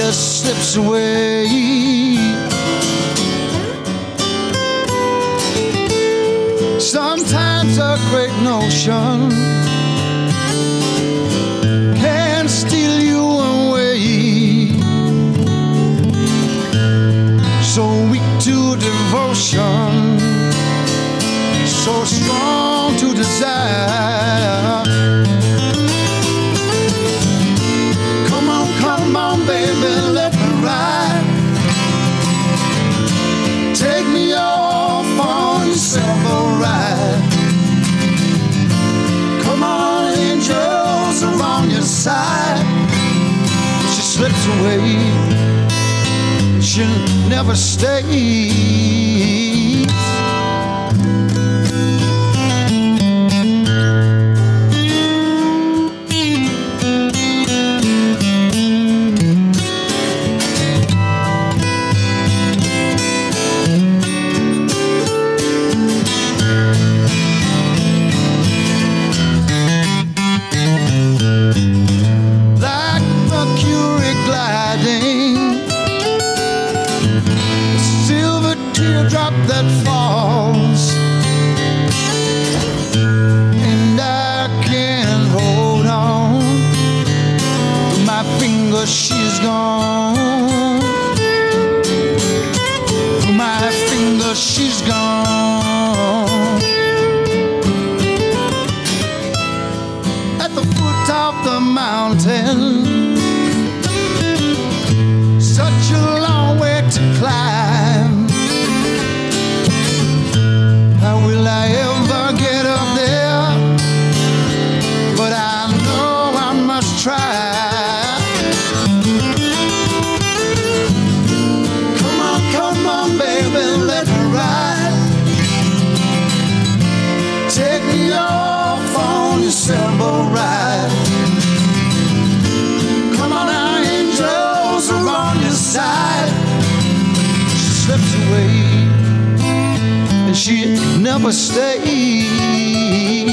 just slips away. Sometimes a great notion can steal you away. So weak to devotion, so strong to desire. Come on, baby, let me ride. Take me off on yourself a ride. Come on, angels are on your side. She slips away, she'll never stay. Teardrop that falls, and I can't hold on. With my finger, she's gone. With my finger, she's gone. At the foot of the mountain, such a long way to climb. How will I ever get up there? But I know I must try. Come on, baby, let me ride. Take me off on your sailboat ride. Come on now, angels are on your side. She slips away, and she never stays.